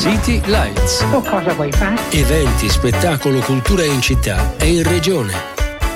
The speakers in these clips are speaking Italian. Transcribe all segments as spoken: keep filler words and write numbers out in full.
City Lights. O cosa vuoi fare? Eventi, spettacolo, cultura in città e in regione.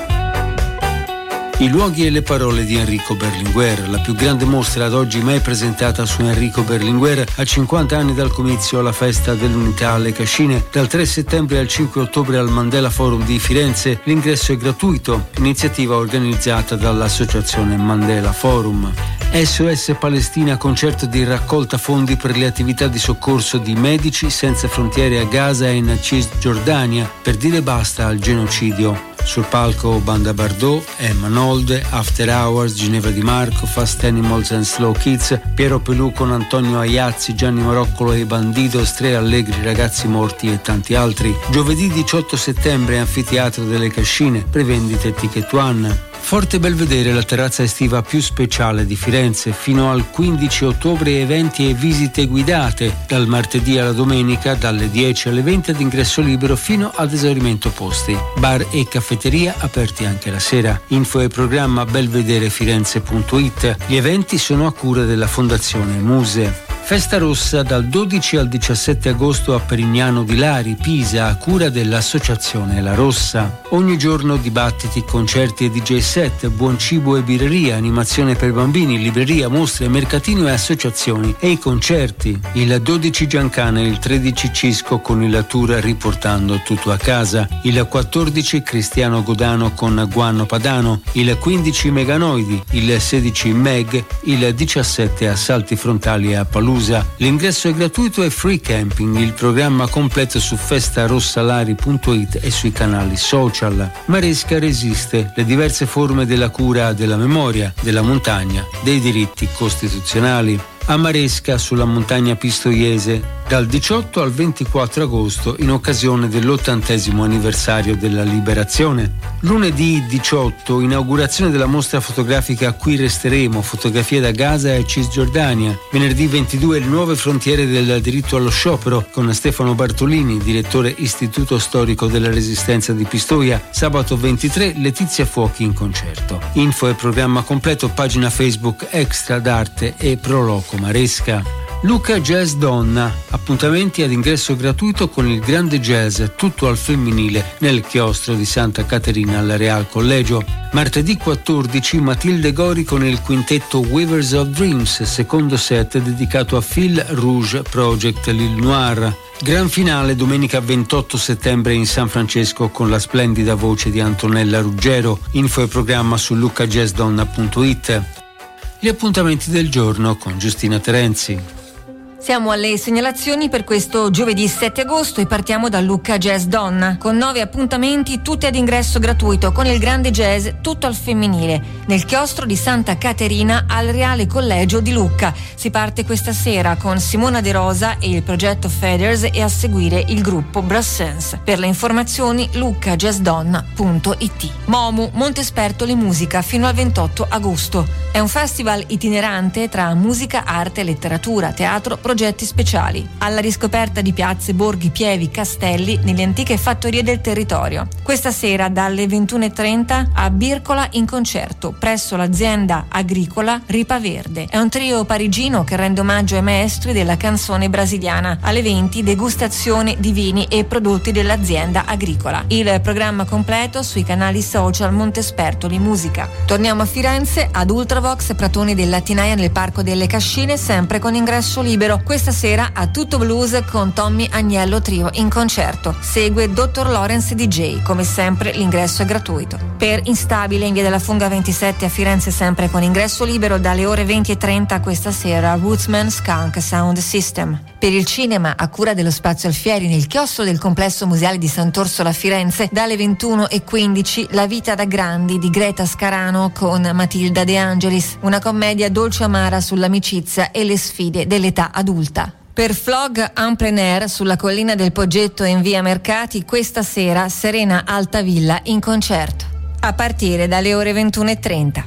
I luoghi e le parole di Enrico Berlinguer, la più grande mostra ad oggi mai presentata su Enrico Berlinguer, a cinquanta anni dal comizio alla festa dell'unità alle Cascine, dal tre settembre al cinque ottobre al Mandela Forum di Firenze. L'ingresso è gratuito, iniziativa organizzata dall'associazione Mandela Forum. S O S Palestina, concerto di raccolta fondi per le attività di soccorso di Medici Senza Frontiere a Gaza e in Cisgiordania, per dire basta al genocidio. Sul palco Banda Bardot, Emma Nolde, After Hours, Ginevra Di Marco, Fast Animals and Slow Kids, Piero Pelù con Antonio Aiazzi, Gianni Maroccolo e Bandidos, Tre Allegri, Ragazzi Morti e tanti altri. Giovedì diciotto settembre, Anfiteatro delle Cascine, prevendite Ticket One. Forte Belvedere, la terrazza estiva più speciale di Firenze, fino al quindici ottobre eventi e visite guidate, dal martedì alla domenica, dalle dieci alle venti ad ingresso libero fino ad esaurimento posti. Bar e caffetteria aperti anche la sera. Info e programma belvederefirenze punto it. Gli eventi sono a cura della Fondazione Muse. Festa Rossa dal dodici al diciassette agosto a Perignano di Lari, Pisa, a cura dell'associazione La Rossa. Ogni giorno dibattiti, concerti e D J set, buon cibo e birreria, animazione per bambini, libreria, mostre, mercatino e associazioni. E i concerti. Il dodici Giancana e il tredici Cisco con il tour Riportando tutto a casa. Il quattordici Cristiano Godano con Guanno Padano. Il quindici Meganoidi. Il sedici Meg. Il diciassette Assalti Frontali a Palusa. L'ingresso è gratuito e free camping. Il programma completo su festarossalari punto it e sui canali social. Maresca resiste, le diverse forme della cura della memoria, della montagna, dei diritti costituzionali. A Maresca, sulla montagna pistoiese, dal diciotto al ventiquattro agosto, in occasione dell'ottantesimo anniversario della liberazione. Lunedì diciotto, inaugurazione della mostra fotografica Qui resteremo, fotografie da Gaza e Cisgiordania. Venerdì ventidue, le nuove frontiere del diritto allo sciopero, con Stefano Bartolini, direttore Istituto Storico della Resistenza di Pistoia. Sabato ventitré, Letizia Fuochi in concerto. Info e programma completo, pagina Facebook Extra d'Arte e Proloco Maresca. Lucca Jazz Donna, appuntamenti ad ingresso gratuito con il grande jazz tutto al femminile nel chiostro di Santa Caterina al Real Collegio. Martedì quattordici, Matilde Gori con il quintetto Weavers of Dreams, secondo set dedicato a Phil Rouge Project L'Île Noire. Gran finale domenica ventotto settembre in San Francesco con la splendida voce di Antonella Ruggero. Info e programma su lucca jazz donna punto it. Gli appuntamenti del giorno con Giustina Terenzi. Siamo alle segnalazioni per questo giovedì sette agosto e partiamo da Lucca Jazz Donna, con nove appuntamenti tutti ad ingresso gratuito con il grande jazz tutto al femminile nel chiostro di Santa Caterina al Reale Collegio di Lucca. Si parte questa sera con Simona De Rosa e il progetto Feathers e a seguire il gruppo Brassens. Per le informazioni lucca jazz donna punto it. Momu Montespertoli Musica fino al ventotto agosto. È un festival itinerante tra musica, arte, letteratura, teatro, progetti speciali, alla riscoperta di piazze, borghi, pievi, castelli nelle antiche fattorie del territorio. Questa sera dalle ventuno e trenta a Bircola in concerto presso l'azienda agricola Ripa Verde. È un trio parigino che rende omaggio ai maestri della canzone brasiliana. Alle venti degustazione di vini e prodotti dell'azienda agricola. Il programma completo sui canali social Montespertoli Musica. Torniamo a Firenze ad Ultravox Pratoni della Tinaia nel Parco delle Cascine, sempre con ingresso libero. Questa sera a Tutto Blues con Tommy Agnello Trio in concerto. Segue dottor Lawrence D J, come sempre l'ingresso è gratuito. Per Instabile in via della Funga ventisette a Firenze, sempre con ingresso libero dalle ore venti e trenta questa sera Woodsman Skunk Sound System. Per il cinema a cura dello Spazio Alfieri nel chiostro del complesso museale di Sant'Orsola a Firenze dalle ventuno e quindici La vita da grandi di Greta Scarano con Matilda De Angelis, una commedia dolce amara sull'amicizia e le sfide dell'età adulta. Per Flog en plein air sulla collina del Poggetto in via Mercati questa sera Serena Altavilla in concerto a partire dalle ore ventuno e trenta.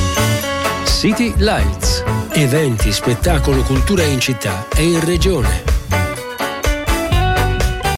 City Lights, eventi, spettacolo, cultura in città e in regione.